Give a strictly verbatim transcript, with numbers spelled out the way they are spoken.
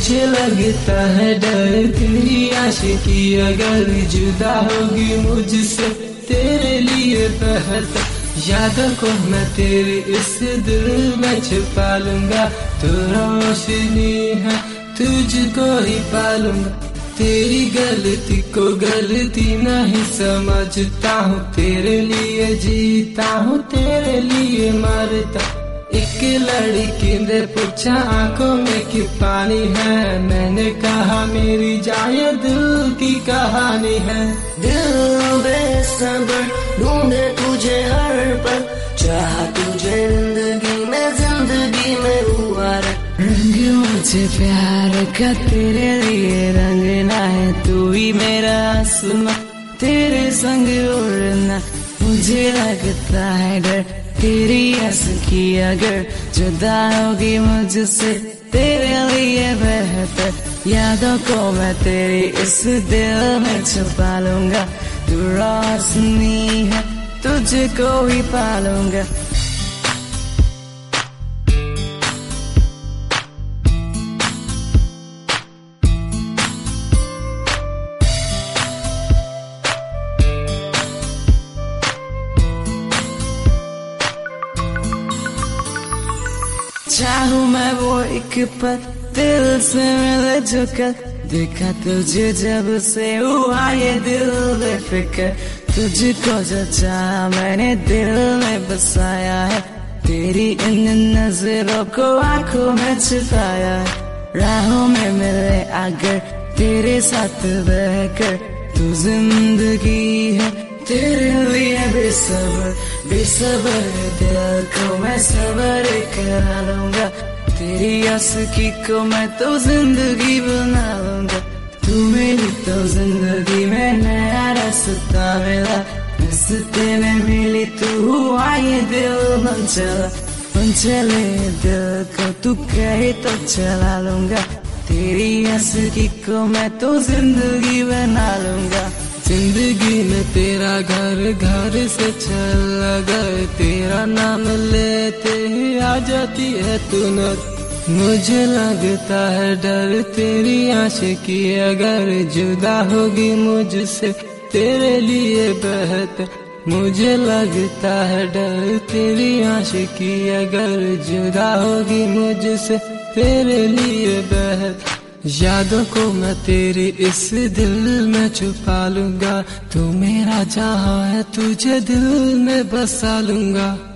मुझे लगता है डर तेरी आशिकी अगर जुदा होगी मुझसे तेरे लिए बेहतर यादों को मैं तेरे इस दिल में छुपा लूंगा। तू रोशनी है तुझको ही पालूंगा। तेरी गलती को गलती नहीं समझता हूँ। तेरे लिए जीता हूँ तेरे लिए मरता। एक लड़की ने पूछा आंखों में क्यों पानी है। मैंने कहा मेरी जाए दिल की कहानी है। दिल बेसब्र ढूंढे तुझे हर पल चाह तुझे जिंदगी में जिंदगी में हुआ रे। रंग मुझे प्यार का तेरे लिए रंगना है। तू ही मेरा आसमां तेरे संग उड़ना। मुझे लगता है डर तेरी आशिकी अगर जुदा होगी मुझसे तेरे लिए बेहतर यादों को मैं तेरी इस दिल में छुपा लूंगा। तू रोशनी है तुझको ही पालूंगा। चाहूं मैं वो एक पल दिल से मिले जो कल देखा तुझे जब से हुआ ये दिल बेफिक्र। तुझको जो चाहा मैंने दिल में बसाया है। तेरी इन नजरों को आंखों में छुपाया है। राहों में मिले अगर तेरे साथ बहकर तू जिंदगी है तेरे लिए बेसब्र बेसब्र दिल को मैं सबर करा लूंगा। तेरी आशिकी को मैं तो जिंदगी बना लूंगा। तू मेरी तो जिंदगी में नया रास्ता मिला। रास्ते में मिली तू हुआ ये दिल बन चला। बन चले दिल को तू कहे तो चला लूंगा। तेरी आशिकी को मैं तो जिंदगी बना लूंगा। जिंदगी में तेरा घर घर से चला गए। तेरा नाम लेते ही आ जाती है तू न। मुझे लगता है डर तेरी आशिकी अगर जुदा होगी मुझसे तेरे लिए बेहतर। मुझे लगता है डर तेरी आशिकी अगर जुदा होगी मुझसे तेरे लिए बेहतर यादों को मैं तेरी इस दिल में छुपा लूंगा। तू मेरा जहां है तुझे दिल में बसा लूंगा।